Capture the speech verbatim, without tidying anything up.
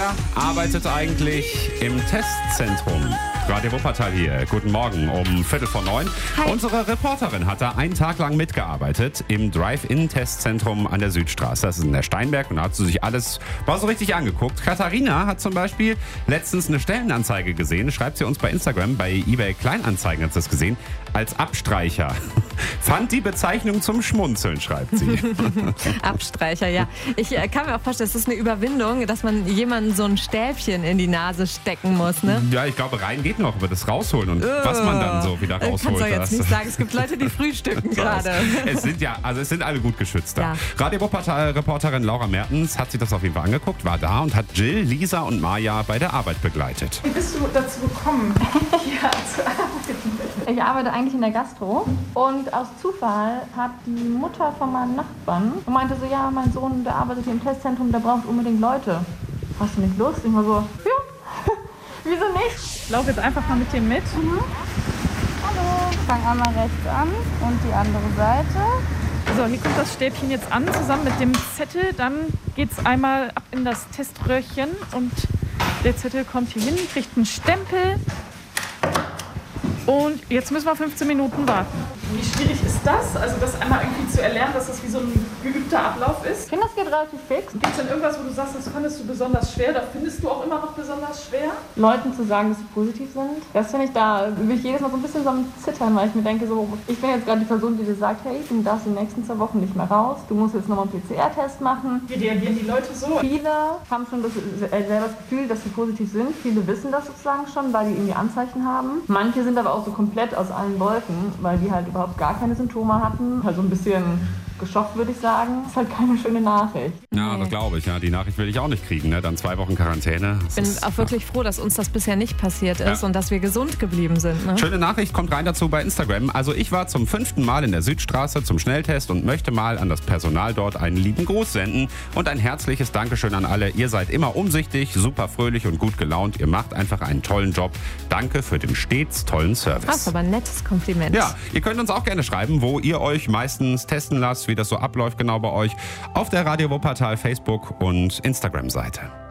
Wer arbeitet eigentlich im Testzentrum? Radio Wuppertal hier. Guten Morgen um Viertel vor neun. Hi. Unsere Reporterin hat da einen Tag lang mitgearbeitet im Drive-In-Testzentrum an der Südstraße. Das ist in der Steinberg und da hat sie sich alles mal so richtig angeguckt. Katharina hat zum Beispiel letztens eine Stellenanzeige gesehen. Schreibt sie uns bei Instagram, bei eBay Kleinanzeigen hat sie das gesehen, als Abstreicher. Fand die Bezeichnung zum Schmunzeln, schreibt sie. Abstreicher, ja. Ich äh, kann mir auch vorstellen, es ist eine Überwindung, dass man jemandem so ein Stäbchen in die Nase stecken muss, ne? Ja, ich glaube, rein geht noch, aber das rausholen und uh, was man dann so wieder rausholt. Kannst du jetzt das. nicht sagen, es gibt Leute, die frühstücken gerade. Es sind ja, also es sind alle gut geschützt da. Ja. Radio Wuppertal-Reporterin Laura Mertens hat sich das auf jeden Fall angeguckt, war da und hat Jill, Lisa und Maja bei der Arbeit begleitet. Wie bist du dazu gekommen, hier zu arbeiten? Ich arbeite eigentlich in der Gastro und aus Zufall hat die Mutter von meinem Nachbarn und meinte so, ja, mein Sohn, der arbeitet hier im Testzentrum, der braucht unbedingt Leute. Hast du nicht Lust? Ich war so, ja, wieso nicht? Ich laufe jetzt einfach mal mit dir mit. Mhm. Hallo, ich fange einmal rechts an und die andere Seite. So, hier kommt das Stäbchen jetzt an, zusammen mit dem Zettel. Dann geht es einmal ab in das Teströhrchen und der Zettel kommt hier hin, kriegt einen Stempel. Und jetzt müssen wir fünfzehn Minuten warten. Wie schwierig ist das? Also das einmal irgendwie zu erlernen, dass das wie so ein geübter Ablauf ist? Ich finde, das geht relativ fix. Gibt es denn irgendwas, wo du sagst, das fandest du besonders schwer? Da findest du auch immer noch besonders schwer? Leuten zu sagen, dass sie positiv sind, das finde ich, da bin ich jedes Mal so ein bisschen so am Zittern, weil ich mir denke, so, ich bin jetzt gerade die Person, die dir sagt, hey, du darfst die nächsten zwei Wochen nicht mehr raus, du musst jetzt nochmal einen P C R-Test machen. Wie reagieren die Leute so? Viele haben schon das, äh, selber das Gefühl, dass sie positiv sind. Viele wissen das sozusagen schon, weil die irgendwie Anzeichen haben. Manche sind aber auch so komplett aus allen Wolken, weil die halt überhaupt gar keine Symptome hatten. Also ein bisschen geschockt, würde ich sagen. Das ist halt keine schöne Nachricht. Ja, Nee. das glaube ich. Ja, die Nachricht will ich auch nicht kriegen. Ne? Dann zwei Wochen Quarantäne. Ich bin Das ist- auch wirklich froh, dass uns das bisher nicht passiert ist Ja. und dass wir gesund geblieben sind. Ne? Schöne Nachricht kommt rein dazu bei Instagram. Also ich war zum fünften Mal in der Südstraße zum Schnelltest und möchte mal an das Personal dort einen lieben Gruß senden und ein herzliches Dankeschön an alle. Ihr seid immer umsichtig, super fröhlich und gut gelaunt. Ihr macht einfach einen tollen Job. Danke für den stets tollen Das Service. ist aber ein nettes Kompliment. Ja, ihr könnt uns auch gerne schreiben, wo ihr euch meistens testen lasst, wie das so abläuft genau bei euch, auf der Radio Wuppertal Facebook und Instagram-Seite.